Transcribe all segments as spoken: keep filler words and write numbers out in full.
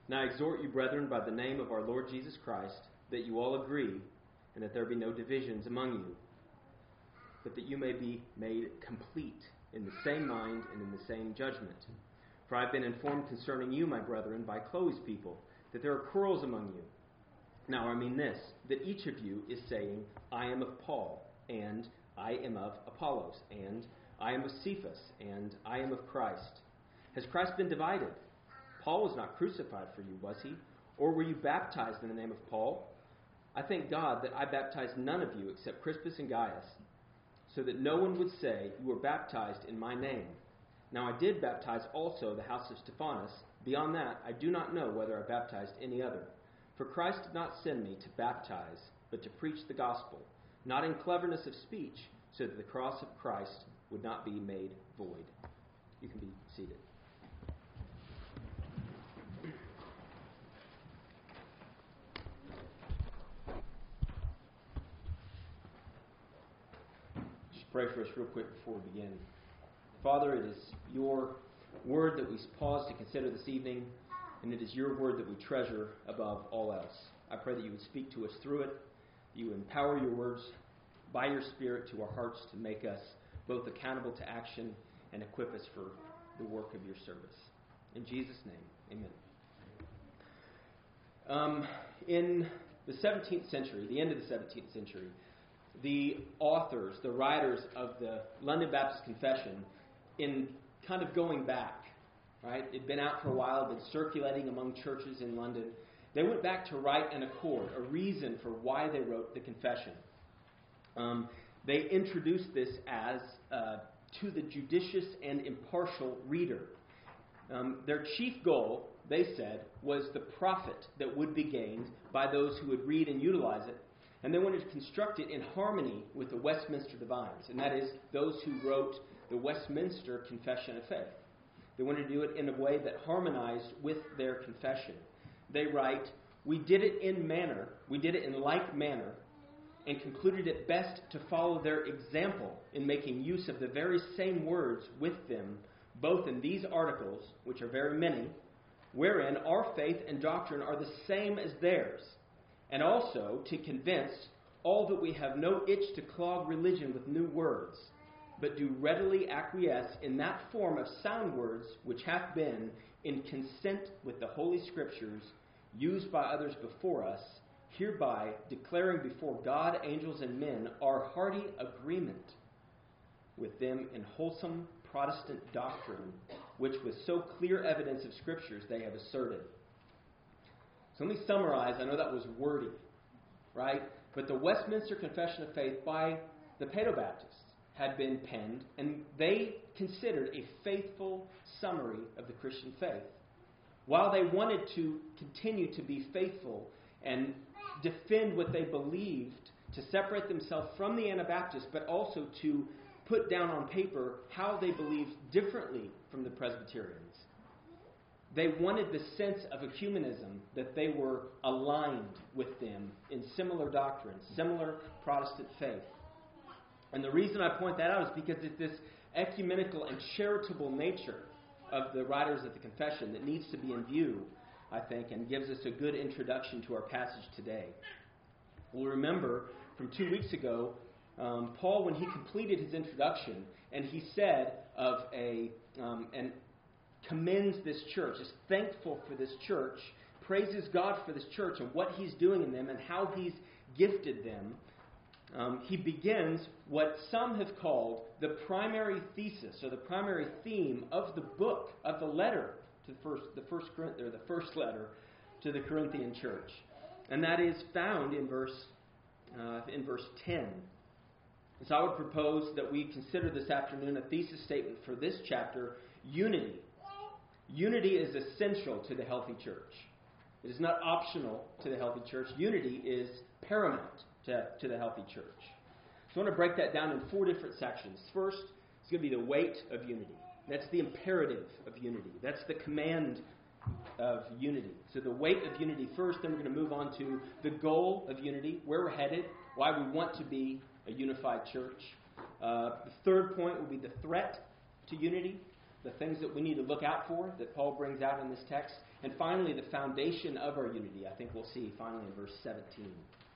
Now I exhort you, brethren, by the name of our Lord Jesus Christ, that you all agree, and that there be no divisions among you, but that you may be made complete in the same mind and in the same judgment. For I have been informed concerning you, my brethren, by Chloe's people, that there are quarrels among you. Now I mean this, that each of you is saying, I am of Paul, and I am of Apollos, and I am of Cephas, and I am of Christ. Has Christ been divided? Paul was not crucified for you, was he? Or were you baptized in the name of Paul? I thank God that I baptized none of you except Crispus and Gaius, so that no one would say you were baptized in my name. Now I did baptize also the house of Stephanas. Beyond that, I do not know whether I baptized any other. For Christ did not send me to baptize, but to preach the gospel, not in cleverness of speech, so that the cross of Christ would not be made void. You can be seated. Just pray for us real quick before we begin. Father, it is your word that we pause to consider this evening, and it is your word that we treasure above all else. I pray that you would speak to us through it, that you would empower your words by your Spirit to our hearts to make us both accountable to action and equip us for the work of your service. In Jesus' name, amen. Um, in the seventeenth century, the end of the seventeenth century, the authors, the writers of the London Baptist Confession, in kind of going back, right? It'd been out for a while, been circulating among churches in London. They went back to write an accord, a reason for why they wrote the confession. Um, they introduced this as uh, to the judicious and impartial reader. Um, their chief goal, they said, was the profit that would be gained by those who would read and utilize it. And they wanted to construct it in harmony with the Westminster Divines, and that is those who wrote the Westminster Confession of Faith. They wanted to do it in a way that harmonized with their confession. They write, we did it in manner, we did it in like manner, and concluded it best to follow their example in making use of the very same words with them, both in these articles, which are very many, wherein our faith and doctrine are the same as theirs, and also to convince all that we have no itch to clog religion with new words, but do readily acquiesce in that form of sound words which hath been, in consent with the Holy Scriptures, used by others before us, hereby declaring before God, angels, and men our hearty agreement with them in wholesome Protestant doctrine, which with so clear evidence of Scriptures they have asserted. So let me summarize. I know that was wordy, right? But the Westminster Confession of Faith by the Paedobaptists had been penned, and they considered a faithful summary of the Christian faith. While they wanted to continue to be faithful and defend what they believed, to separate themselves from the Anabaptists, but also to put down on paper how they believed differently from the Presbyterians. They wanted the sense of ecumenism, that they were aligned with them in similar doctrines, similar Protestant faith. And the reason I point that out is because it's this ecumenical and charitable nature of the writers of the confession that needs to be in view, I think, and gives us a good introduction to our passage today. We'll remember from two weeks ago, um, Paul, when he completed his introduction, and he said of a, um, and commends this church, is thankful for this church, praises God for this church and what he's doing in them and how he's gifted them. Um, he begins what some have called the primary thesis or the primary theme of the book, of the letter to the first, the first, or the first letter to the Corinthian church, and that is found in verse uh, in verse ten. So I would propose that we consider this afternoon a thesis statement for this chapter: unity. Unity is essential to the healthy church. It is not optional to the healthy church. Unity is paramount to, to the healthy church. So I want to break that down in four different sections. First, it's going to be the weight of unity. That's the imperative of unity. That's the command of unity. So the weight of unity first, then we're going to move on to the goal of unity, where we're headed, why we want to be a unified church. Uh, the third point will be the threat to unity. the things that we need to look out for that Paul brings out in this text. And finally, the foundation of our unity, I think we'll see finally in verse seventeen.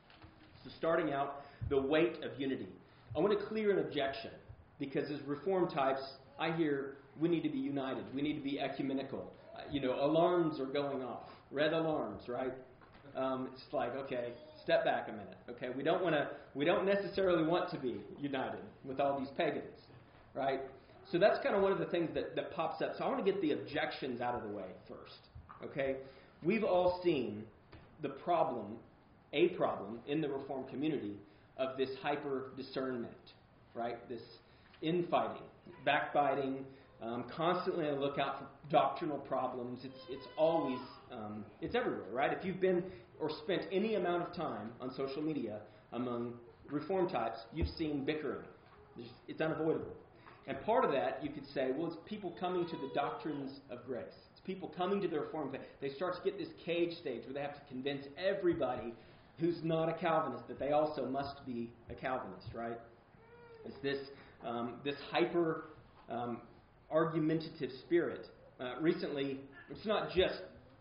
So starting out, the weight of unity. I want to clear an objection, because as Reformed types, I hear we need to be united. We need to be ecumenical. Uh, you know, alarms are going off. Red alarms, right? Um, it's like, okay, step back a minute. Okay, we don't want to. We don't necessarily want to be united with all these pagans, right? So that's kind of one of the things that, that pops up. So I want to get the objections out of the way first. Okay, we've all seen the problem, a problem in the Reformed community of this hyper discernment, right? This infighting, backbiting, um, constantly on the lookout for doctrinal problems. It's it's always um, it's everywhere, right? If you've been or spent any amount of time on social media among Reformed types, you've seen bickering. It's, it's unavoidable. And part of that, you could say, well, it's people coming to the doctrines of grace. It's people coming to the Reformed faith. They start to get this cage stage where they have to convince everybody who's not a Calvinist that they also must be a Calvinist, right? It's this um, this hyper um, argumentative spirit. Uh, recently, it's not just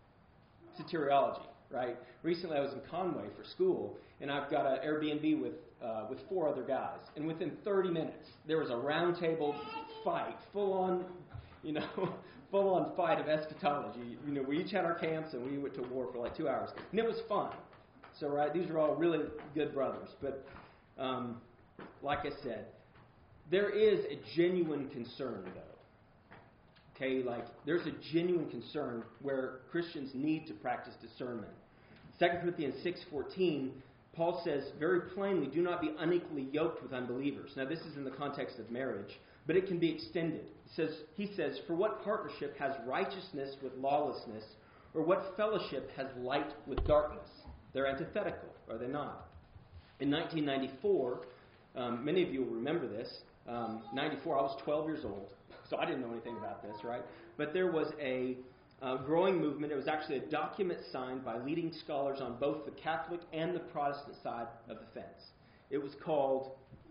soteriology, right? Recently, I was in Conway for school, and I've got an Airbnb with uh, with four other guys. And within thirty minutes, there was a roundtable fight, full on, you know, full on fight of eschatology. You know, we each had our camps, and we went to war for like two hours, and it was fun. So, right, these are all really good brothers. But, um, like I said, there is a genuine concern, though. Okay, like, there's a genuine concern where Christians need to practice discernment. Second Corinthians six fourteen, Paul says very plainly, do not be unequally yoked with unbelievers. Now, this is in the context of marriage, but it can be extended. It says, he says, for what partnership has righteousness with lawlessness, or what fellowship has light with darkness? They're antithetical, are they not? In nineteen ninety-four, um, many of you will remember this, um, ninety-four, I was twelve years old, so I didn't know anything about this, right? But there was a uh, growing movement. It was actually a document signed by leading scholars on both the Catholic and the Protestant side of the fence. It was called,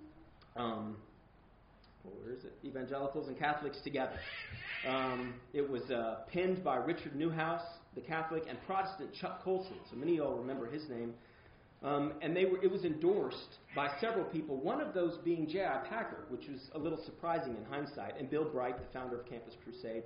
um, where is it? Evangelicals and Catholics Together. Um, it was uh, penned by Richard Newhouse, the Catholic, and Protestant Chuck Colson. So many of you all remember his name. Um, and they were, it was endorsed by several people, one of those being J I Packer, which was a little surprising in hindsight, and Bill Bright, the founder of Campus Crusade.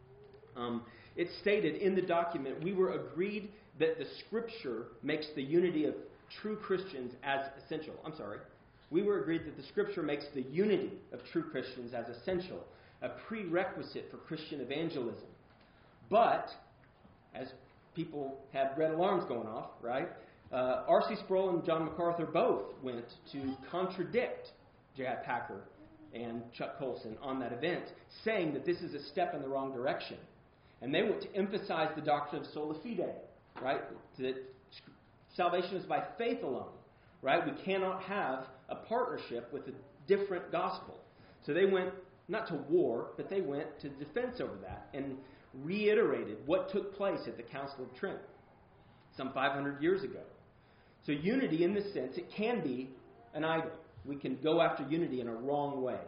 Um, it stated in the document, we were agreed that the Scripture makes the unity of true Christians as essential. I'm sorry. We were agreed that the Scripture makes the unity of true Christians as essential, a prerequisite for Christian evangelism. But, as people had red alarms going off, right, uh, R C Sproul and John MacArthur both went to contradict J I Packer and Chuck Colson on that event, saying that this is a step in the wrong direction. And they went to emphasize the doctrine of sola fide, right, that salvation is by faith alone, right? We cannot have a partnership with a different gospel. So they went not to war, but they went to defense over that and reiterated what took place at the Council of Trent some five hundred years ago. So unity, in this sense, it can be an idol. We can go after unity in a wrong way.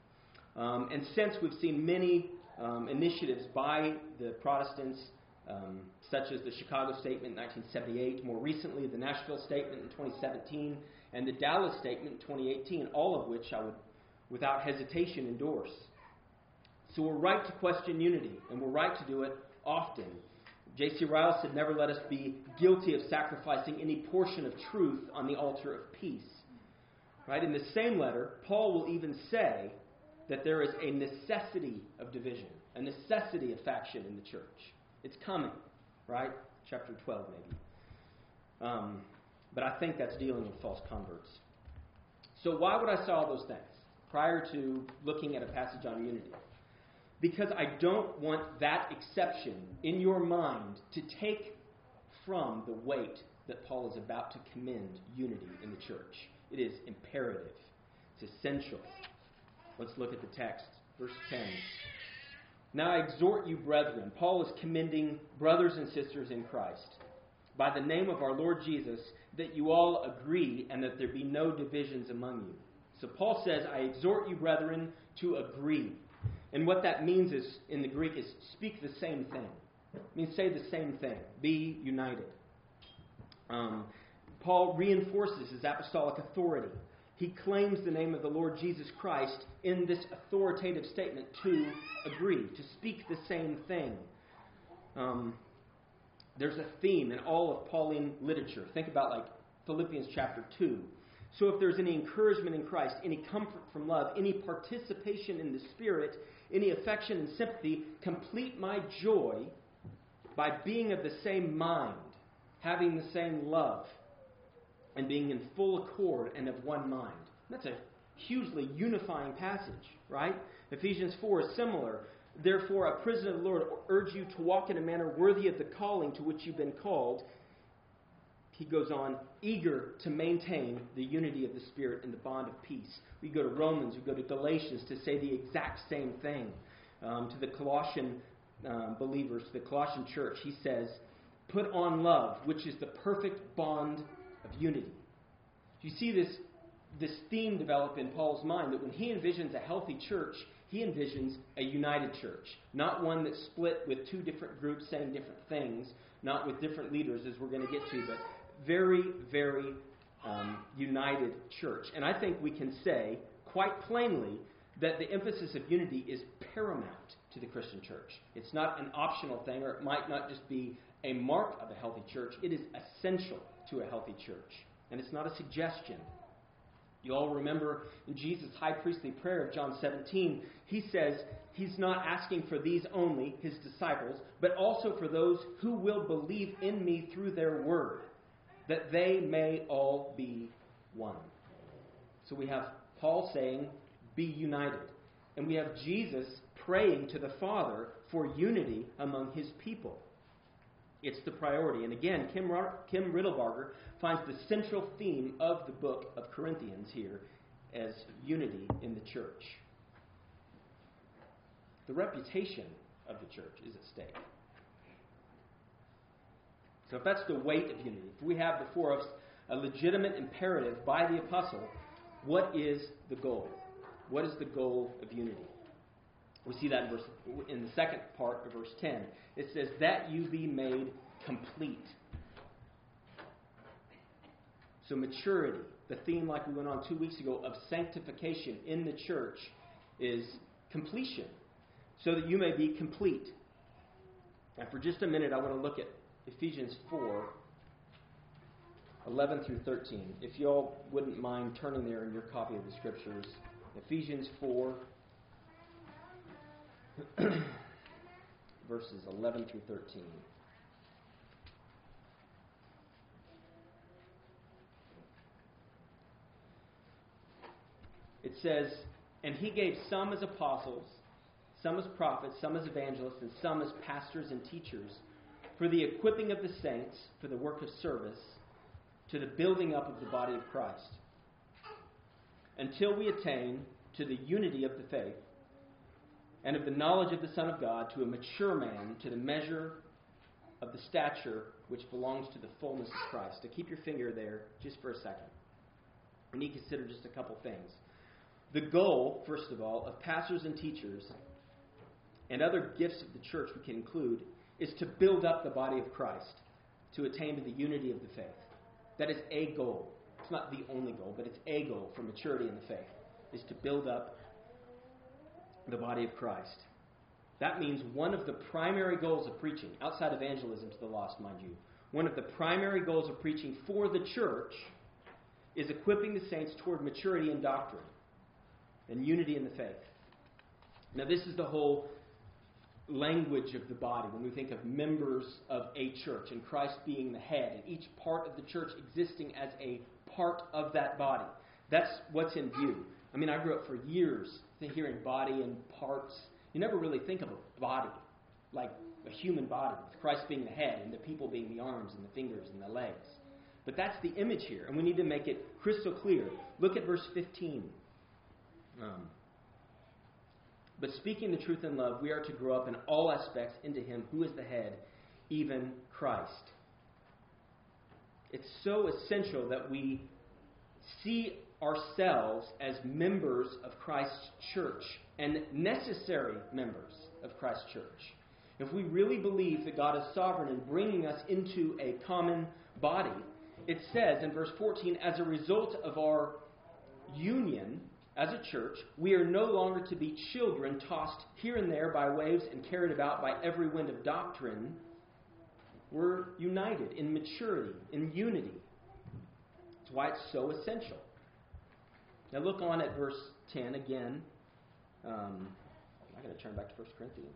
Um, and since we've seen many um, initiatives by the Protestants, um, such as the Chicago Statement in nineteen seventy-eight, more recently the Nashville Statement in twenty seventeen, and the Dallas Statement in twenty eighteen, all of which I would, without hesitation, endorse. So we're right to question unity, and we're right to do it often. J C Ryle said, never let us be guilty of sacrificing any portion of truth on the altar of peace. Right? In the same letter, Paul will even say that there is a necessity of division, a necessity of faction in the church. It's coming, right? Chapter twelve, maybe. Um, but I think that's dealing with false converts. So why would I say all those things prior to looking at a passage on unity? Because I don't want that exception in your mind to take from the weight that Paul is about to commend unity in the church. It is imperative. It's essential. Let's look at the text. Verse ten. Now I exhort you, brethren. Paul is commending brothers and sisters in Christ, by the name of our Lord Jesus, that you all agree and that there be no divisions among you. So Paul says, I exhort you, brethren, to agree. And what that means is, in the Greek, is speak the same thing. It means say the same thing. Be united. Um, Paul reinforces his apostolic authority. He claims the name of the Lord Jesus Christ in this authoritative statement to agree, to speak the same thing. Um, there's a theme in all of Pauline literature. Think about like Philippians chapter two. So if there's any encouragement in Christ, any comfort from love, any participation in the Spirit, any affection and sympathy, complete my joy by being of the same mind, having the same love, and being in full accord and of one mind. That's a hugely unifying passage, right? Ephesians four is similar. Therefore, a prisoner of the Lord, urge you to walk in a manner worthy of the calling to which you've been called. He goes on, eager to maintain the unity of the Spirit in the bond of peace. We go to Romans, we go to Galatians to say the exact same thing. Um, to the Colossian um, believers, the Colossian church, he says, put on love, which is the perfect bond of unity. You see this, this theme develop in Paul's mind, that when he envisions a healthy church, he envisions a united church. Not one that's split with two different groups saying different things, not with different leaders, as we're going to get to, but very, very um, united church. And I think we can say quite plainly that the emphasis of unity is paramount to the Christian church. It's not an optional thing, or it might not just be a mark of a healthy church. It is essential to a healthy church. And it's not a suggestion. You all remember in Jesus' high priestly prayer of John seventeen, he says he's not asking for these only, his disciples, but also for those who will believe in me through their word, that they may all be one. So we have Paul saying, be united. And we have Jesus praying to the Father for unity among his people. It's the priority. And again, Kim, Kim Riddlebarger finds the central theme of the book of Corinthians here as unity in the church. The reputation of the church is at stake. So if that's the weight of unity, if we have before us a legitimate imperative by the apostle, what is the goal? What is the goal of unity? We see that in, verse, in the second part of verse ten. It says, that you be made complete. So maturity, the theme like we went on two weeks ago of sanctification in the church, is completion, so that you may be complete. And for just a minute, I want to look at Ephesians four, eleven through thirteen. If you all wouldn't mind turning there in your copy of the Scriptures. Ephesians four, verses eleven through thirteen. It says, and he gave some as apostles, some as prophets, some as evangelists, and some as pastors and teachers, for the equipping of the saints, for the work of service, to the building up of the body of Christ, until we attain to the unity of the faith and of the knowledge of the Son of God, to a mature man, to the measure of the stature which belongs to the fullness of Christ. To keep your finger there just for a second. We need to consider just a couple things. The goal, first of all, of pastors and teachers and other gifts of the church we can include is to build up the body of Christ, to attain to the unity of the faith. That is a goal. It's not the only goal, but it's a goal for maturity in the faith, is to build up the body of Christ. That means one of the primary goals of preaching, outside evangelism to the lost, mind you, one of the primary goals of preaching for the church is equipping the saints toward maturity in doctrine and unity in the faith. Now, this is the whole language of the body when we think of members of a church and Christ being the head and each part of the church existing as a part of that body. That's what's in view. I mean, I grew up for years hearing body and parts. You never really think of a body like a human body, with Christ being the head and the people being the arms and the fingers and the legs. But that's the image here, and we need to make it crystal clear. Look at verse fifteen. Um, but speaking the truth in love, we are to grow up in all aspects into Him who is the head, even Christ. It's so essential that we see ourselves as members of Christ's church and necessary members of Christ's church, if we really believe that God is sovereign in bringing us into a common body, it says in verse fourteen, as a result of our union as a church, we are no longer to be children tossed here and there by waves and carried about by every wind of doctrine. We're united in maturity, in unity. That's why it's so essential. Now look on at verse ten again. Um, I'm going to turn back to First Corinthians.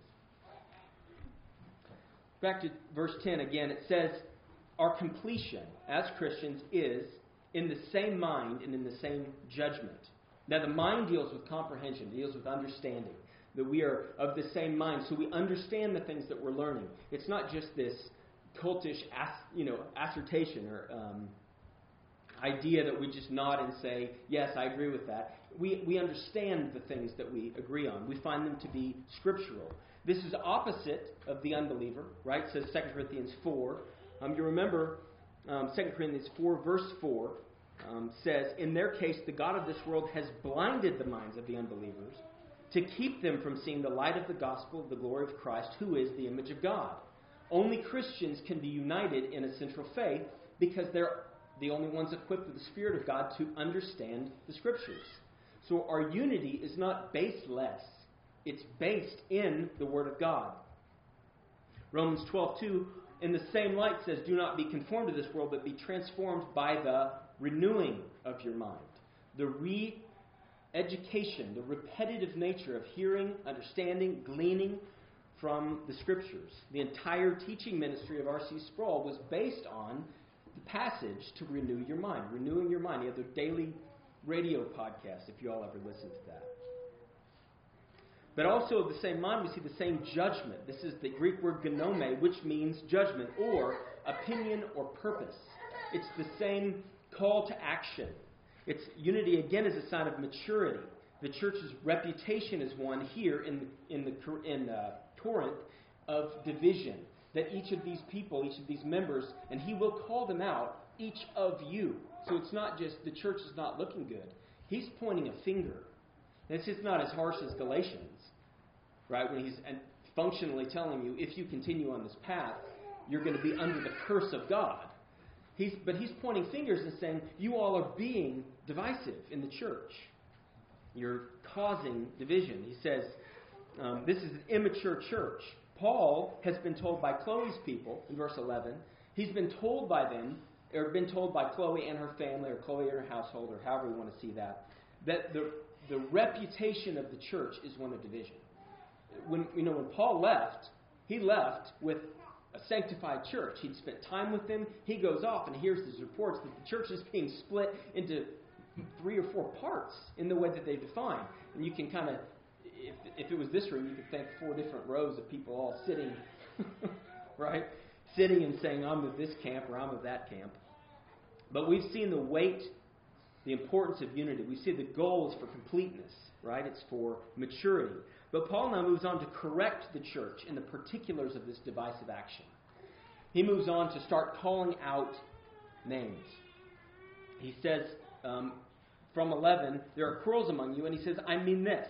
Back to verse ten again. It says, our completion as Christians is in the same mind and in the same judgment. Now the mind deals with comprehension, deals with understanding. That we are of the same mind, so we understand the things that we're learning. It's not just this cultish, you know, assertion or um, idea that we just nod and say, yes, I agree with that. We we understand the things that we agree on. We find them to be scriptural. This is opposite of the unbeliever, right? It says Second Corinthians four. Um, you remember um, Second Corinthians four, verse four, um, says, in their case, the God of this world has blinded the minds of the unbelievers to keep them from seeing the light of the gospel of the glory of Christ, who is the image of God. Only Christians can be united in a central faith because they're the only ones equipped with the Spirit of God to understand the Scriptures. So our unity is not baseless. It's based in the Word of God. Romans twelve two, in the same light says, do not be conformed to this world, but be transformed by the renewing of your mind. The re-education, the repetitive nature of hearing, understanding, gleaning from the Scriptures. The entire teaching ministry of R C Sproul was based on the passage to renew your mind. Renewing your mind. He had their daily radio podcast, if you all ever listened to that. But also of the same mind, we see the same judgment. This is the Greek word gnome, which means judgment or opinion or purpose. It's the same call to action. Its unity, again, is a sign of maturity. The church's reputation is one here in, in, the, in uh, Corinth of division. That each of these people, each of these members, and he will call them out, each of you. So it's not just the church is not looking good. He's pointing a finger. And it's just not as harsh as Galatians, right? When he's functionally telling you, if you continue on this path, you're going to be under the curse of God. He's, but he's pointing fingers and saying, you all are being divisive in the church. You're causing division. He says, um, this is an immature church. Paul has been told by Chloe's people, in verse eleven, he's been told by them, or been told by Chloe and her family, or Chloe and her household, or however you want to see that, that the, the reputation of the church is one of division. When, you know, when Paul left, he left with a sanctified church. He'd spent time with them. He goes off and hears these reports that the church is being split into three or four parts in the way that they define. And you can kind of, if, if it was this room, you could think four different rows of people all sitting, right? Sitting and saying, I'm of this camp or I'm of that camp. But we've seen the weight, the importance of unity. We see the goal is for completeness, right? It's for maturity. But Paul now moves on to correct the church in the particulars of this divisive action. He moves on to start calling out names. He says, um, from eleven, there are quarrels among you, and he says, I mean this.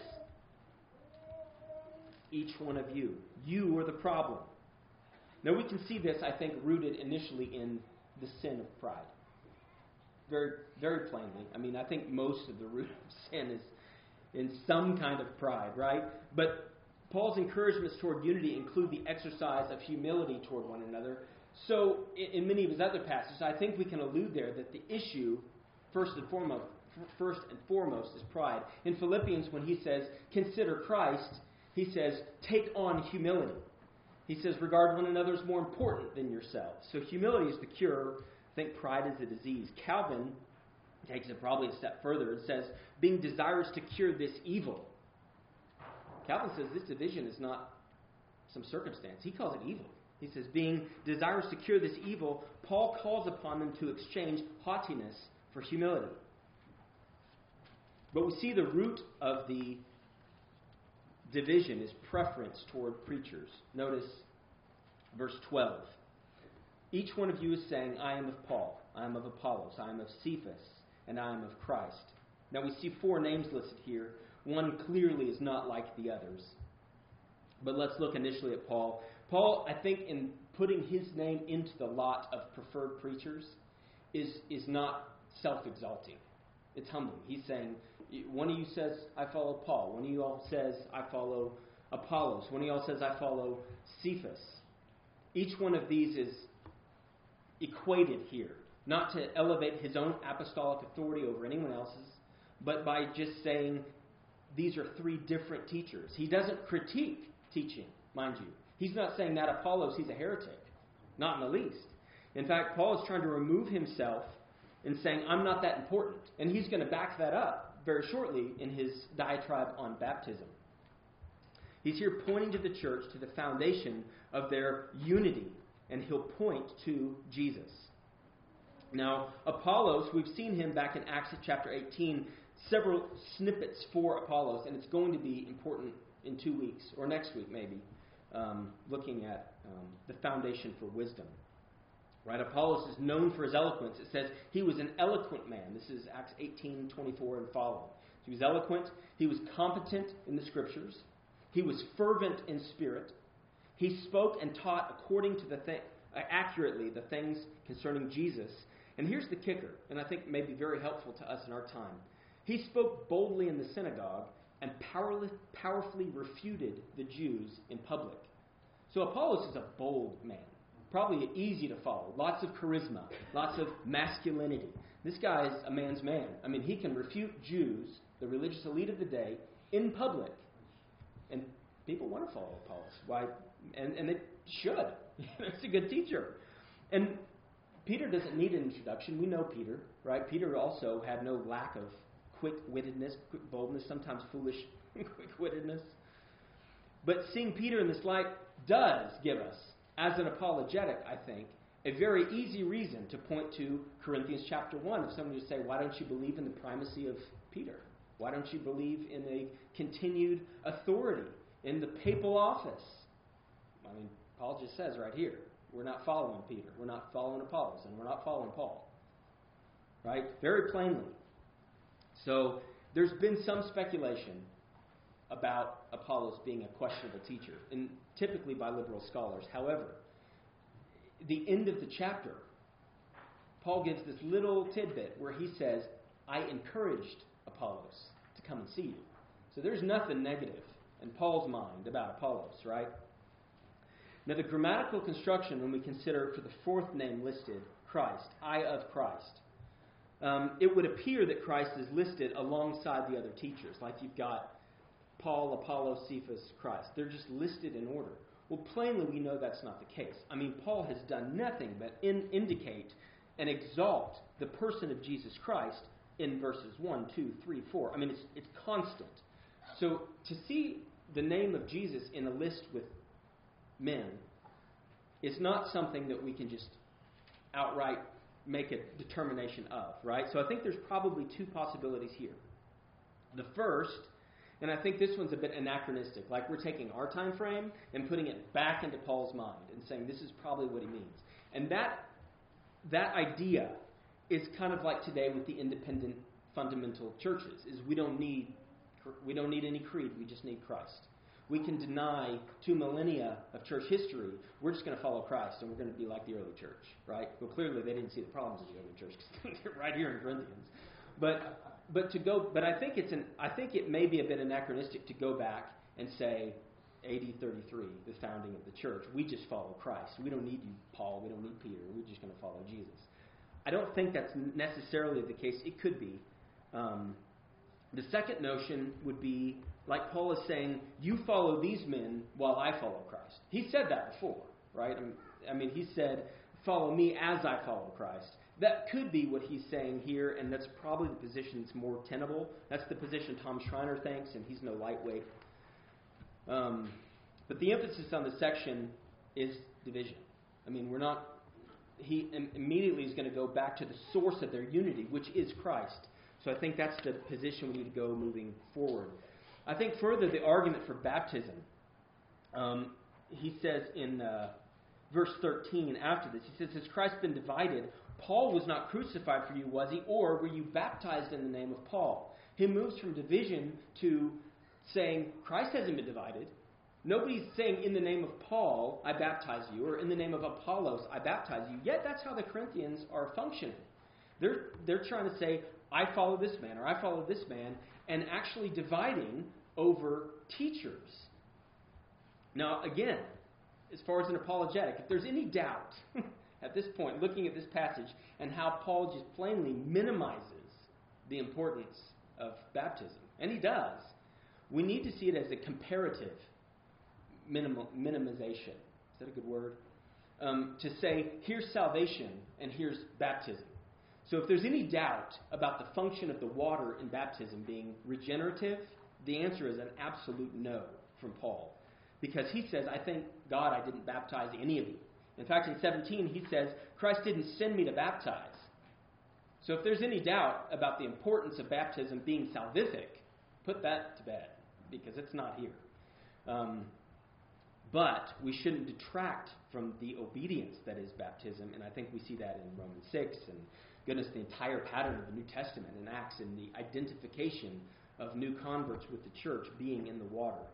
Each one of you. You are the problem. Now we can see this, I think, rooted initially in the sin of pride. Very, very plainly. I mean, I think most of the root of sin is in some kind of pride, right? But Paul's encouragements toward unity include the exercise of humility toward one another. So, in, in many of his other passages, I think we can allude there that the issue, first and foremost, first and foremost, is pride. In Philippians, when he says, "Consider Christ," he says, "Take on humility." He says, "Regard one another as more important than yourselves." So, humility is the cure. I think pride is the disease. Calvin takes it probably a step further and says, being desirous to cure this evil. Calvin says this division is not some circumstance. He calls it evil. He says, being desirous to cure this evil, Paul calls upon them to exchange haughtiness for humility. But we see the root of the division is preference toward preachers. Notice verse twelve. Each one of you is saying, I am of Paul, I am of Apollos, I am of Cephas, and I am of Christ. Now we see four names listed here. One clearly is not like the others. But let's look initially at Paul. Paul, I think, in putting his name into the lot of preferred preachers, is, is not self-exalting. It's humbling. He's saying, one of you says, I follow Paul. One of you all says, I follow Apollos. One of you all says, I follow Cephas. Each one of these is equated here, not to elevate his own apostolic authority over anyone else's, but by just saying these are three different teachers. He doesn't critique teaching, mind you. He's not saying that Apollos, he's a heretic. Not in the least. In fact, Paul is trying to remove himself and saying, I'm not that important. And he's going to back that up very shortly in his diatribe on baptism. He's here pointing to the church, to the foundation of their unity, and he'll point to Jesus. Now, Apollos, we've seen him back in Acts chapter eighteen, several snippets for Apollos, and it's going to be important in two weeks, or next week maybe, um, looking at um, the foundation for wisdom. Right? Apollos is known for his eloquence. It says he was an eloquent man. This is Acts eighteen twenty-four and following. So he was eloquent. He was competent in the Scriptures. He was fervent in spirit. He spoke and taught according to the thi- uh, accurately the things concerning Jesus. And here's the kicker, and I think may be very helpful to us in our time. He spoke boldly in the synagogue and powerless, powerfully refuted the Jews in public. So Apollos is a bold man. Probably easy to follow. Lots of charisma. Lots of masculinity. This guy is a man's man. I mean, he can refute Jews, the religious elite of the day, in public. And people want to follow Apollos. Why? And, and they should. He's a good teacher. And Peter doesn't need an introduction. We know Peter, right? Peter also had no lack of quick-wittedness, quick boldness, sometimes foolish quick-wittedness. But seeing Peter in this light does give us, as an apologetic, I think, a very easy reason to point to Corinthians chapter one. If somebody would say, why don't you believe in the primacy of Peter? Why don't you believe in a continued authority in the papal office? I mean, Paul just says right here, we're not following Peter. We're not following Apollos, and we're not following Paul. Right? Very plainly. So there's been some speculation about Apollos being a questionable teacher, and typically by liberal scholars. However, the end of the chapter, Paul gives this little tidbit where he says, I encouraged Apollos to come and see you. So there's nothing negative in Paul's mind about Apollos, right? Now the grammatical construction, when we consider for the fourth name listed, Christ, I of Christ, um, it would appear that Christ is listed alongside the other teachers, like you've got Paul, Apollos, Cephas, Christ. They're just listed in order. Well, plainly we know that's not the case. I mean, Paul has done nothing but in, indicate and exalt the person of Jesus Christ in verses one, two, three, four. I mean, it's, it's constant. So to see the name of Jesus in a list with men is not something that we can just outright make a determination of, right? So I think there's probably two possibilities here. The first, and I think this one's a bit anachronistic, like we're taking our time frame and putting it back into Paul's mind and saying this is probably what he means. And that that idea is kind of like today with the independent fundamental churches, is we don't need we don't need any creed, we just need Christ. We can deny two millennia of church history, we're just going to follow Christ and we're going to be like the early church, right? Well, clearly they didn't see the problems of the early church, because they're right here in Corinthians. But But to go, but I think it's an. I think it may be a bit anachronistic to go back and say, A D thirty-three, the founding of the church. We just follow Christ. We don't need you, Paul. We don't need Peter. We're just going to follow Jesus. I don't think that's necessarily the case. It could be. Um, the second notion would be like Paul is saying, you follow these men while I follow Christ. He said that before, right? I mean, I mean he said, follow me as I follow Christ. That could be what he's saying here, and that's probably the position that's more tenable. That's the position Tom Schreiner thinks, and he's no lightweight. Um, but the emphasis on the section is division. I mean, we're not... He immediately is going to go back to the source of their unity, which is Christ. So I think that's the position we need to go moving forward. I think further, the argument for baptism. Um, he says in uh, verse thirteen, after this, he says, has Christ been divided? Paul was not crucified for you, was he? Or were you baptized in the name of Paul? He moves from division to saying Christ hasn't been divided. Nobody's saying in the name of Paul, I baptize you, or in the name of Apollos, I baptize you. Yet that's how the Corinthians are functioning. They're, they're trying to say, I follow this man, or I follow this man, and actually dividing over teachers. Now, again, as far as an apologetic, if there's any doubt at this point, looking at this passage, and how Paul just plainly minimizes the importance of baptism, and he does, we need to see it as a comparative Minimal, minimization. Is that a good word? Um, to say, here's salvation and here's baptism. So if there's any doubt about the function of the water in baptism being regenerative, the answer is an absolute no from Paul. Because he says, I thank God I didn't baptize any of you. In fact, in seventeen, he says, Christ didn't send me to baptize. So if there's any doubt about the importance of baptism being salvific, put that to bed, because it's not here. Um, But we shouldn't detract from the obedience that is baptism, and I think we see that in Romans six, and goodness, the entire pattern of the New Testament in Acts, and the identification of new converts with the church being in the water.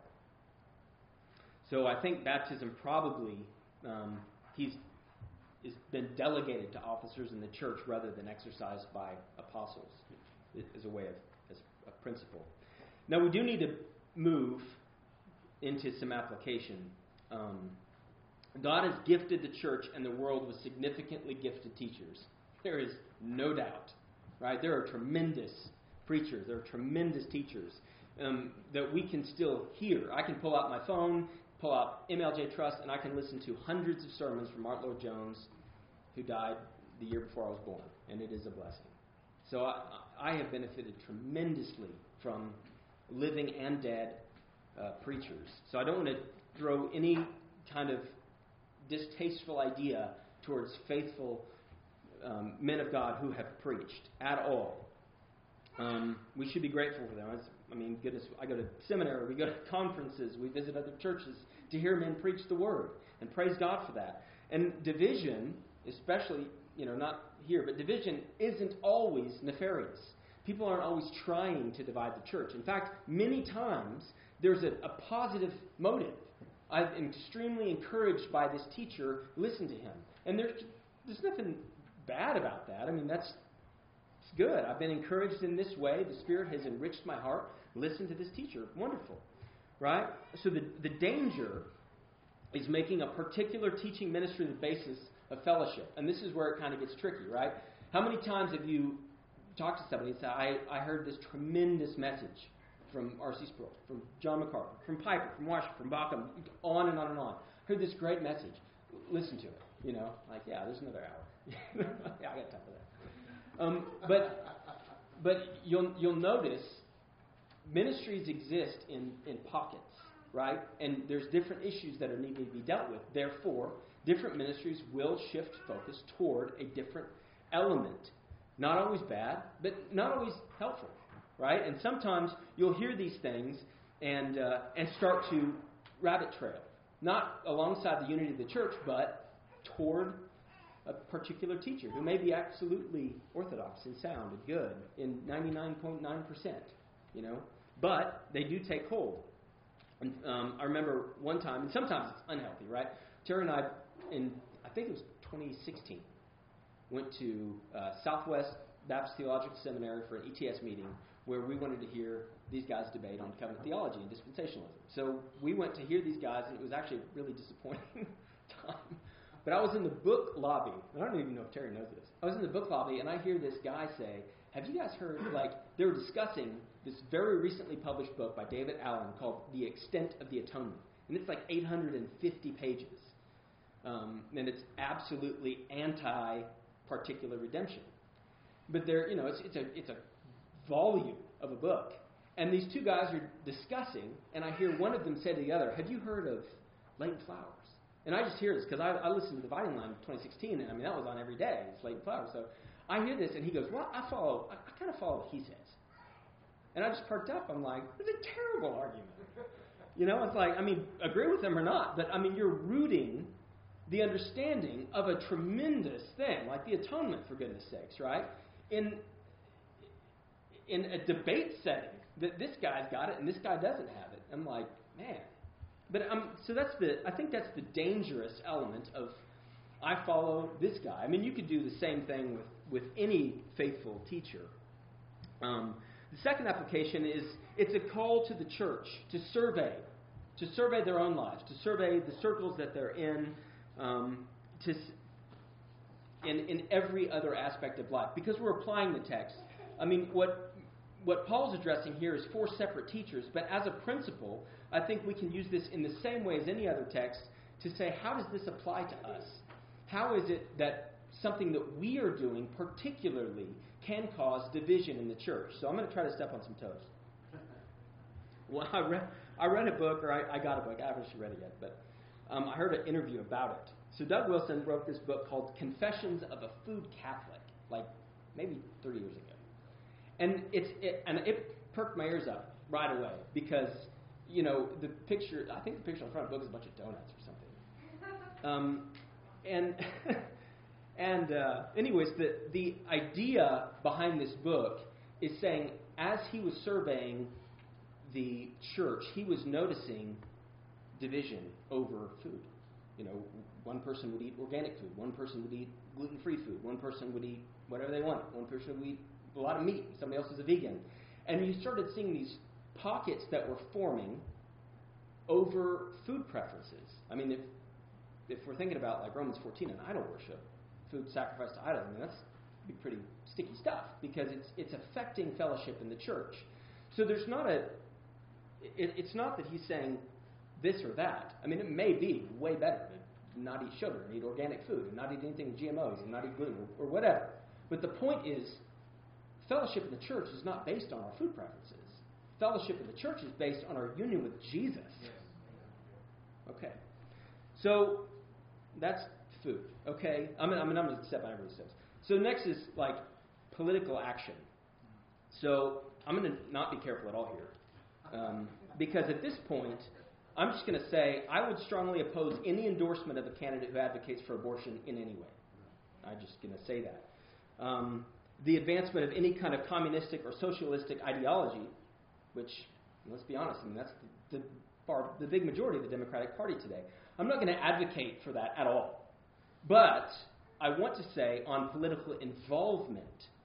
So I think baptism probably um, he's has been delegated to officers in the church rather than exercised by apostles, as a way of as a principle. Now we do need to move into some application. Um, God has gifted the church and the world with significantly gifted teachers. There is no doubt, right? There are tremendous preachers. There are tremendous teachers um, that we can still hear. I can pull out my phone, pull out M L J Trust, and I can listen to hundreds of sermons from Martin Lloyd-Jones, who died the year before I was born, and it is a blessing. So I, I have benefited tremendously from living and dead uh, preachers. So I don't want to throw any kind of distasteful idea towards faithful um, men of God who have preached at all. Um, we should be grateful for them. I mean, goodness, I go to seminary, we go to conferences, we visit other churches to hear men preach the word, and praise God for that. And division, especially, you know, not here, but division isn't always nefarious. People aren't always trying to divide the church. In fact, many times there's a, a positive motive. I'm extremely encouraged by this teacher. Listen to him. And there's, there's nothing bad about that. I mean, that's it's good. I've been encouraged in this way. The Spirit has enriched my heart. Listen to this teacher. Wonderful. Right? So the, the danger is making a particular teaching ministry the basis of fellowship. And this is where it kind of gets tricky, right? How many times have you talked to somebody and said, I, I heard this tremendous message from R C Sproul, from John MacArthur, from Piper, from Washington, from Bauckham, on and on and on. Heard this great message. Listen to it. You know, like, yeah, there's another hour. yeah, I got time for that. Um, but but you'll you'll notice ministries exist in, in pockets, right? And there's different issues that are needing to be dealt with. Therefore, different ministries will shift focus toward a different element. Not always bad, but not always helpful. Right? And sometimes you'll hear these things and uh, and start to rabbit trail. Not alongside the unity of the church, but toward a particular teacher who may be absolutely orthodox and sound and good in ninety-nine point nine percent, you know. But they do take hold. And um, I remember one time, and sometimes it's unhealthy, right? Terry and I, in I think it was twenty sixteen, went to uh, Southwest Baptist Theological Seminary for an E T S meeting, where we wanted to hear these guys debate on covenant theology and dispensationalism. So we went to hear these guys, and it was actually a really disappointing time. But I was in the book lobby, and I don't even know if Terry knows this. I was in the book lobby, and I hear this guy say, have you guys heard, like, they were discussing this very recently published book by David Allen called The Extent of the Atonement. And it's like eight hundred fifty pages. Um, and it's absolutely anti-particular redemption. But there, you know, it's, it's a it's a volume of a book. And these two guys are discussing, and I hear one of them say to the other, have you heard of Leighton Flowers? And I just hear this because I, I listened to the Dividing Line in twenty sixteen, and I mean, that was on every day. It's Leighton Flowers. So I hear this, and he goes, well, I follow, I, I kind of follow what he says. And I just perked up. I'm like, it's a terrible argument. You know, it's like, I mean, agree with them or not, but I mean, you're rooting the understanding of a tremendous thing, like the atonement, for goodness sakes, right? In in a debate setting that this guy's got it and this guy doesn't have it. I'm like, man. But um, so that's the, I think that's the dangerous element of, I follow this guy. I mean, you could do the same thing with, with any faithful teacher. Um, the second application is, it's a call to the church to survey, to survey their own lives, to survey the circles that they're in, um, to in, in every other aspect of life. Because we're applying the text. I mean, what what Paul's addressing here is four separate teachers, but as a principle, I think we can use this in the same way as any other text to say, how does this apply to us? How is it that something that we are doing particularly can cause division in the church? So I'm going to try to step on some toes. Well, I read, I read a book, or I, I got a book. I haven't actually read it yet, but um, I heard an interview about it. So Doug Wilson wrote this book called Confessions of a Food Catholic, like maybe thirty years ago. And it's it, and it perked my ears up right away because, you know, the picture, I think the picture on the front of the book is a bunch of donuts or something. Um, and and uh, anyways, the, the idea behind this book is saying, as he was surveying the church, he was noticing division over food. You know, one person would eat organic food, one person would eat gluten-free food, one person would eat whatever they wanted, one person would eat a lot of meat, somebody else is a vegan. And you started seeing these pockets that were forming over food preferences. I mean, if if we're thinking about like Romans fourteen and idol worship, food sacrificed to idols, I mean, that's pretty sticky stuff because it's it's affecting fellowship in the church. So there's not a, it, it's not that he's saying this or that. I mean, it may be way better to not eat sugar and eat organic food and not eat anything with G M Os and not eat gluten or, or whatever. But the point is, fellowship in the church is not based on our food preferences. Fellowship in the church is based on our union with Jesus. Okay. So that's food. Okay. I mean, I mean I'm going to step on everybody's steps. So next is like political action. So I'm going to not be careful at all here. Um, because at this point, I'm just going to say I would strongly oppose any endorsement of a candidate who advocates for abortion in any way. I'm just going to say that. Um, the advancement of any kind of communistic or socialistic ideology, which, let's be honest, I mean, that's the, the, far, the big majority of the Democratic Party today. I'm not going to advocate for that at all. But I want to say on political involvement,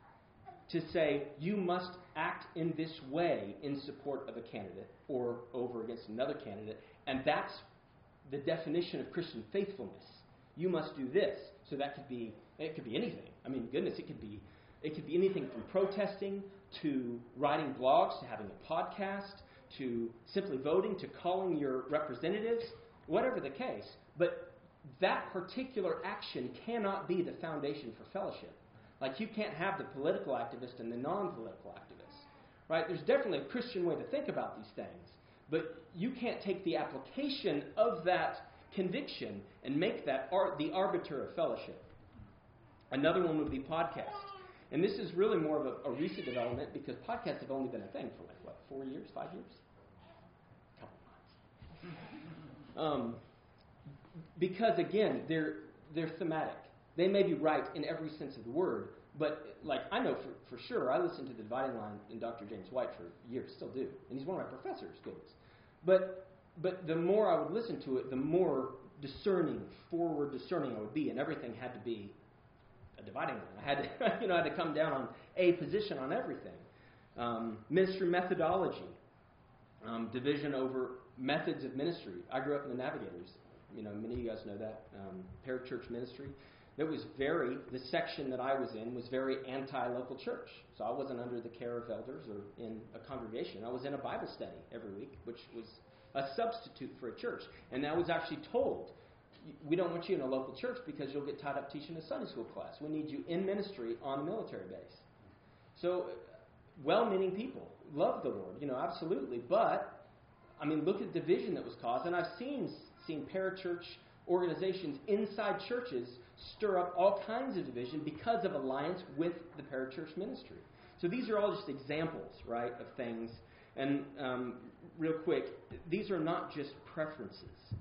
to say you must act in this way in support of a candidate or over against another candidate, and that's the definition of Christian faithfulness. You must do this. So that could be, it could be anything. I mean, goodness, it could be It could be anything from protesting to writing blogs to having a podcast to simply voting to calling your representatives, whatever the case. But that particular action cannot be the foundation for fellowship. Like you can't have the political activist and the non-political activist, right? There's definitely a Christian way to think about these things, but you can't take the application of that conviction and make that ar- the arbiter of fellowship. Another one would be podcast. And this is really more of a, a recent development because podcasts have only been a thing for like, what, four years, five years? A couple months. um, because, again, they're they're thematic. They may be right in every sense of the word, but, like, I know for, for sure, I listened to The Dividing Line in Doctor James White for years, still do. And he's one of my professors, goodness. But, but the more I would listen to it, the more discerning, forward discerning I would be, and everything had to be a dividing line. I had to, you know, I had to come down on a position on everything. Um, ministry methodology, um, division over methods of ministry. I grew up in the Navigators. You know, many of you guys know that um, parachurch ministry. It was very the section that I was in was very anti-local church. So I wasn't under the care of elders or in a congregation. I was in a Bible study every week, which was a substitute for a church. And I was actually told, we don't want you in a local church because you'll get tied up teaching a Sunday school class. We need you in ministry on the military base. So, well-meaning people love the Lord, you know, absolutely. But, I mean, look at the division that was caused. And I've seen seen parachurch organizations inside churches stir up all kinds of division because of alliance with the parachurch ministry. So these are all just examples, right, of things. And um, real quick, these are not just preferences.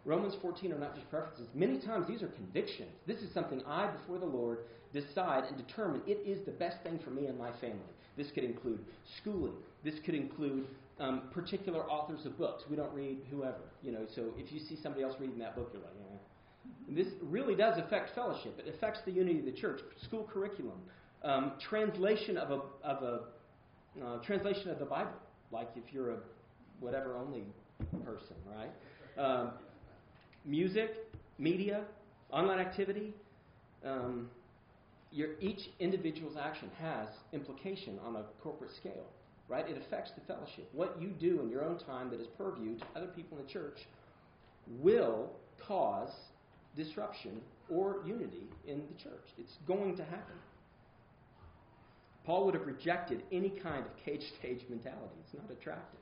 Romans fourteen are not just preferences. Many times these are convictions. This is something I, before the Lord, decide and determine it is the best thing for me and my family. This could include schooling. This could include um, particular authors of books. We don't read whoever. You know, so if you see somebody else reading that book, you're like, yeah. This really does affect fellowship. It affects the unity of the church. School curriculum, um, translation of a of a uh, translation of the Bible. Like if you're a whatever only person, right? Um, music, media, online activity. Um, your, each individual's action has implication on a corporate scale, right? It affects the fellowship. What you do in your own time that is purview to other people in the church will cause disruption or unity in the church. It's going to happen. Paul would have rejected any kind of cage-stage mentality. It's not attractive.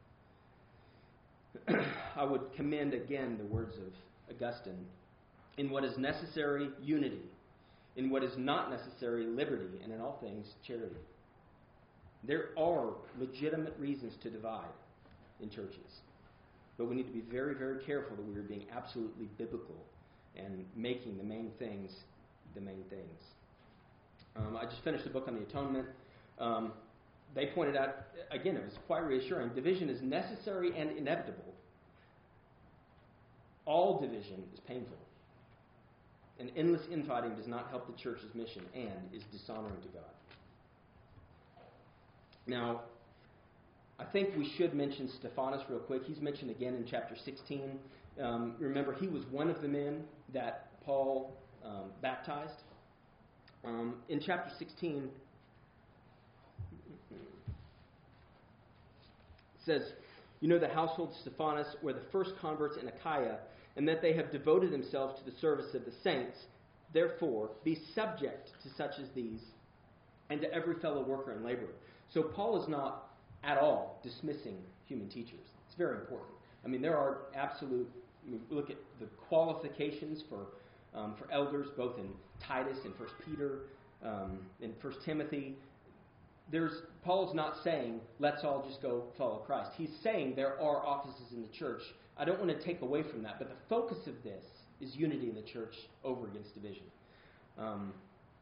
I would commend again the words of Augustine. In what is necessary, unity. In what is not necessary, liberty. And in all things, charity. There are legitimate reasons to divide in churches. But we need to be very, very careful that we are being absolutely biblical and making the main things the main things. Um, I just finished a book on the atonement. Um, They pointed out, again, it was quite reassuring, division is necessary and inevitable. All division is painful. And endless infighting does not help the church's mission and is dishonoring to God. Now, I think we should mention Stephanas real quick. He's mentioned again in chapter sixteen. Um, remember, he was one of the men that Paul um, baptized. Um, in chapter sixteen, says, you know, the household of Stephanas were the first converts in Achaia, and that they have devoted themselves to the service of the saints. Therefore, be subject to such as these, and to every fellow worker and laborer. So Paul is not at all dismissing human teachers. It's very important. I mean, there are absolute, I mean, look at the qualifications for um, for elders, both in Titus and First Peter, um, in First Timothy. There's Paul's not saying, let's all just go follow Christ. He's saying there are offices in the church. I don't want to take away from that, but the focus of this is unity in the church over against division. Um,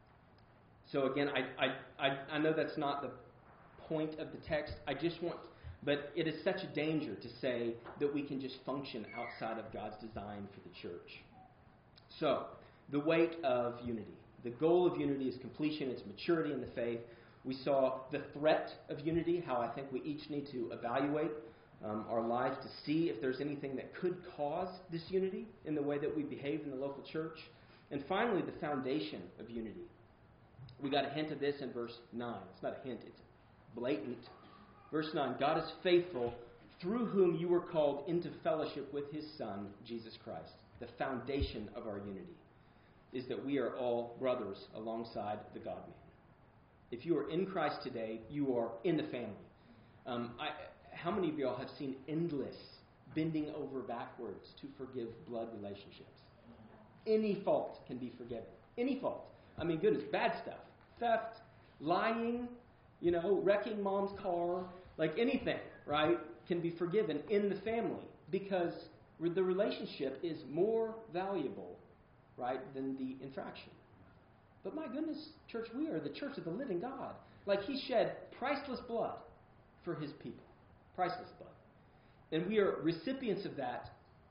so again, I, I, I, I know that's not the point of the text. I just want, but it is such a danger to say that we can just function outside of God's design for the church. So, the weight of unity. The goal of unity is completion, it's maturity in the faith. We saw the threat of unity, how I think we each need to evaluate um, our lives to see if there's anything that could cause disunity in the way that we behave in the local church. And finally, the foundation of unity. We got a hint of this in verse nine. It's not a hint, it's blatant. Verse nine, God is faithful, through whom you were called into fellowship with His Son, Jesus Christ. The foundation of our unity is that we are all brothers alongside the God-man. If you are in Christ today, you are in the family. Um, I, how many of y'all have seen endless bending over backwards to forgive blood relationships? Any fault can be forgiven. Any fault. I mean, goodness, bad stuff. Theft, lying, you know, wrecking mom's car, like anything, right, can be forgiven in the family because the relationship is more valuable, right, than the infraction. But my goodness, church, we are the church of the living God. Like He shed priceless blood for His people. Priceless blood. And we are recipients of that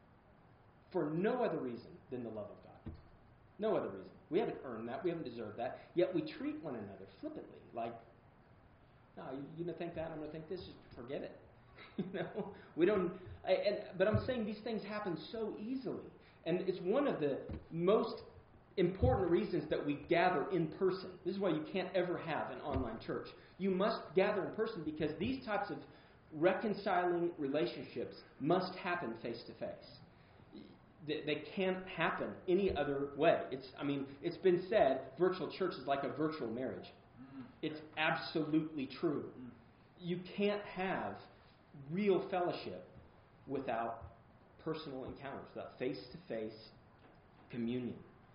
for no other reason than the love of God. No other reason. We haven't earned that. We haven't deserved that. Yet we treat one another flippantly. Like, no, you're going to think that, I'm going to think this. Just forget it. You know, we don't. I, and, but I'm saying these things happen so easily. And it's one of the most important reasons that we gather in person. This is why you can't ever have an online church. You must gather in person because these types of reconciling relationships must happen face to face. They, they can't happen any other way. It's, I mean, it's been said virtual church is like a virtual marriage. It's absolutely true. You can't have real fellowship without personal encounters, without face-to-face communion.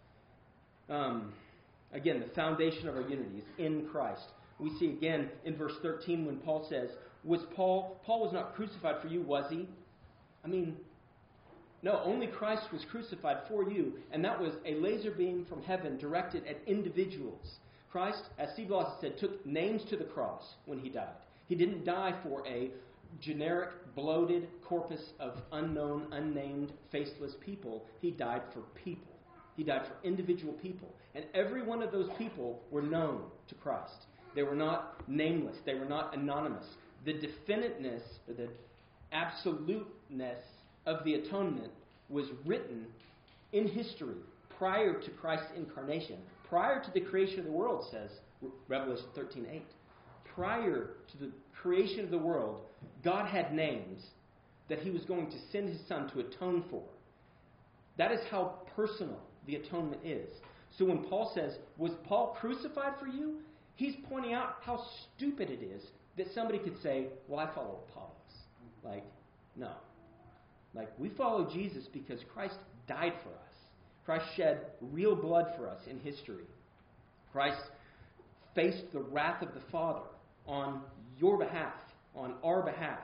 Um, again, the foundation of our unity is in Christ. We see again in verse thirteen when Paul says, "Was Paul? Paul was not crucified for you, was he?" I mean, No, only Christ was crucified for you, and that was a laser beam from heaven directed at individuals. Christ, as Steve Lawson said, took names to the cross when he died. He didn't die for a generic, bloated corpus of unknown, unnamed, faceless people. He died for people. He died for individual people. And every one of those people were known to Christ. They were not nameless. They were not anonymous. The definiteness, or the absoluteness of the atonement was written in history prior to Christ's incarnation. Prior to the creation of the world, says Revelation thirteen eight. Prior to the creation of the world, God had names that he was going to send his Son to atone for. That is how personal the atonement is. So when Paul says, was Paul crucified for you? He's pointing out how stupid it is that somebody could say, well, I follow Apollos. Like, no. Like, we follow Jesus because Christ died for us. Christ shed real blood for us in history. Christ faced the wrath of the Father on your behalf, on our behalf.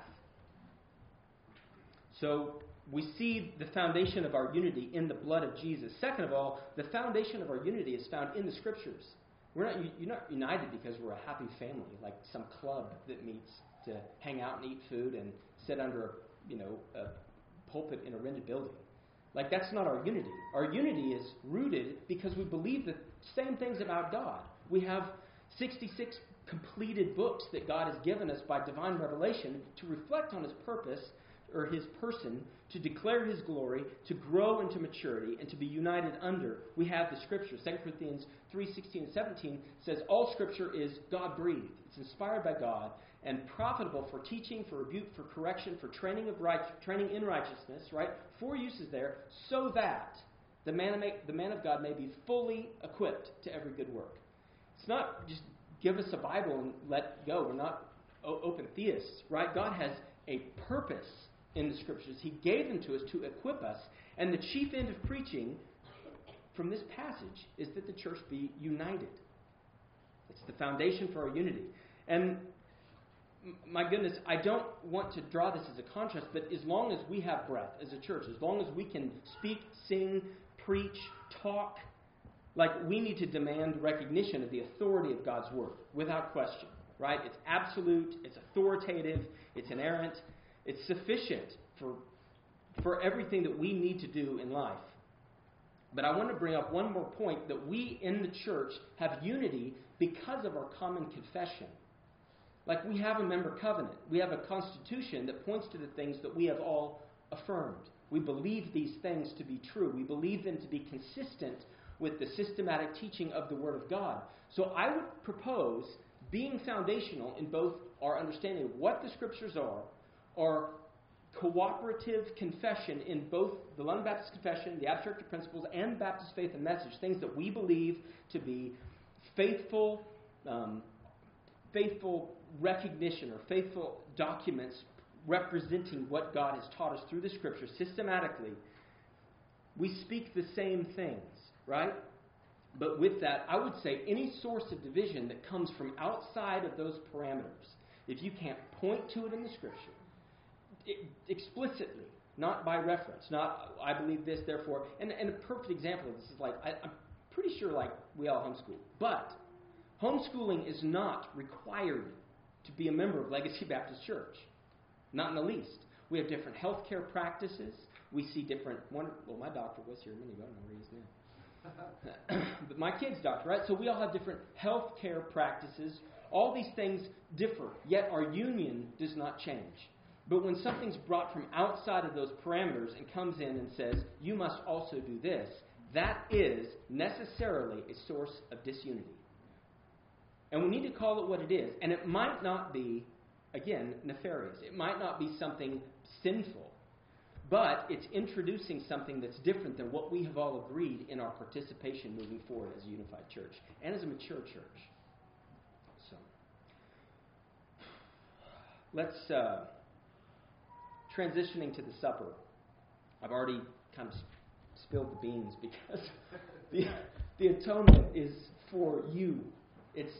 So we see the foundation of our unity in the blood of Jesus. Second of all, the foundation of our unity is found in the Scriptures. We're not, you're not united because we're a happy family, like some club that meets to hang out and eat food and sit under a, you know, a pulpit in a rented building. Like, that's not our unity. Our unity is rooted because we believe the same things about God. We have sixty-six completed books that God has given us by divine revelation to reflect on his purpose, or his person, to declare his glory, to grow into maturity, and to be united under. We have the Scriptures. Second Corinthians three sixteen and seventeen says, all Scripture is God-breathed. It's inspired by God and profitable for teaching, for rebuke, for correction, for training of right, training in righteousness, right? Four uses there, so that the man, may, the man of God may be fully equipped to every good work. It's not just give us a Bible and let go. We're not o- open theists, right? God has a purpose in the Scriptures. He gave them to us to equip us. And the chief end of preaching from this passage is that the church be united. It's the foundation for our unity. And my goodness, I don't want to draw this as a contrast, but as long as we have breath as a church, as long as we can speak, sing, preach, talk, like, we need to demand recognition of the authority of God's Word, without question, right? It's absolute, it's authoritative, it's inerrant, it's sufficient for, for everything that we need to do in life. But I want to bring up one more point, that we in the church have unity because of our common confession. Like, we have a member covenant. We have a constitution that points to the things that we have all affirmed. We believe these things to be true. We believe them to be consistent with the systematic teaching of the Word of God. So I would propose being foundational in both our understanding of what the Scriptures are, our cooperative confession in both the London Baptist Confession, the Abstract of Principles, and Baptist Faith and Message, things that we believe to be faithful, um, faithful recognition or faithful documents representing what God has taught us through the Scriptures systematically. We speak the same things, right? But with that, I would say any source of division that comes from outside of those parameters, if you can't point to it in the Scripture, it, explicitly, not by reference, not I believe this, therefore, and, and a perfect example of this is like, I, I'm pretty sure like we all homeschool, but homeschooling is not required to be a member of Legacy Baptist Church. Not in the least. We have different healthcare practices. We see different, one, well, my doctor was here a minute ago, I don't know where he is now. But my kid's doctor, right? So we all have different healthcare practices. All these things differ, yet our union does not change. But when something's brought from outside of those parameters and comes in and says, you must also do this, that is necessarily a source of disunity. And we need to call it what it is. And it might not be, again, nefarious. It might not be something sinful. But it's introducing something that's different than what we have all agreed in our participation moving forward as a unified church and as a mature church. So, let's, uh, transitioning to the supper. I've already kind of spilled the beans because the, the atonement is for you. It's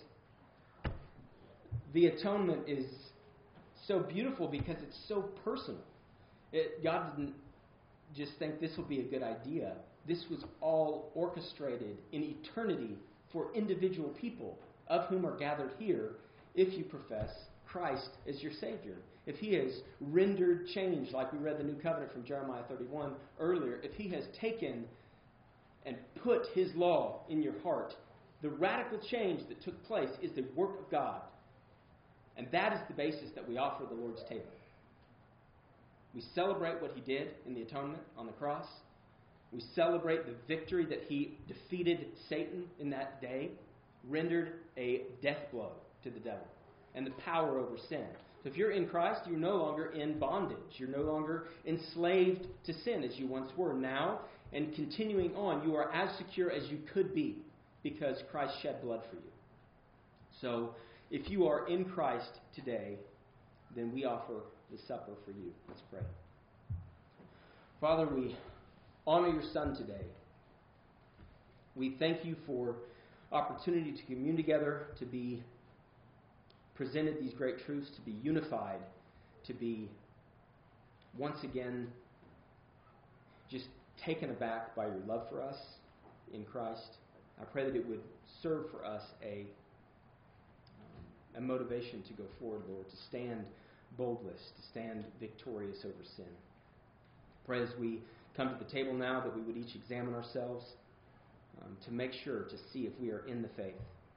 The atonement is so beautiful because it's so personal. It, God didn't just think this will be a good idea. This was all orchestrated in eternity for individual people, of whom are gathered here, if you profess Christ as your Savior. If He has rendered change, like we read the New Covenant from Jeremiah thirty-one earlier, if He has taken and put His law in your heart, the radical change that took place is the work of God. And that is the basis that we offer the Lord's table. We celebrate what He did in the atonement on the cross. We celebrate the victory that He defeated Satan in that day, rendered a death blow to the devil, and the power over sin. So if you're in Christ, you're no longer in bondage. You're no longer enslaved to sin as you once were. Now, and continuing on, you are as secure as you could be because Christ shed blood for you. So if you are in Christ today, then we offer the supper for you. Let's pray. Father, we honor your Son today. We thank you for opportunity to commune together, to be presented these great truths, to be unified, to be once again just taken aback by your love for us in Christ. I pray that it would serve for us a, um, a motivation to go forward, Lord, to stand boldless, to stand victorious over sin. Pray as we come to the table now that we would each examine ourselves um, to make sure to see if we are in the faith.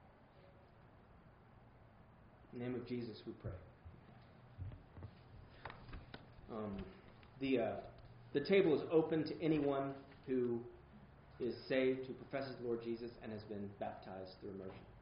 In the name of Jesus, we pray. Um, the uh, the table is open to anyone who is saved, who professes the Lord Jesus, and has been baptized through immersion.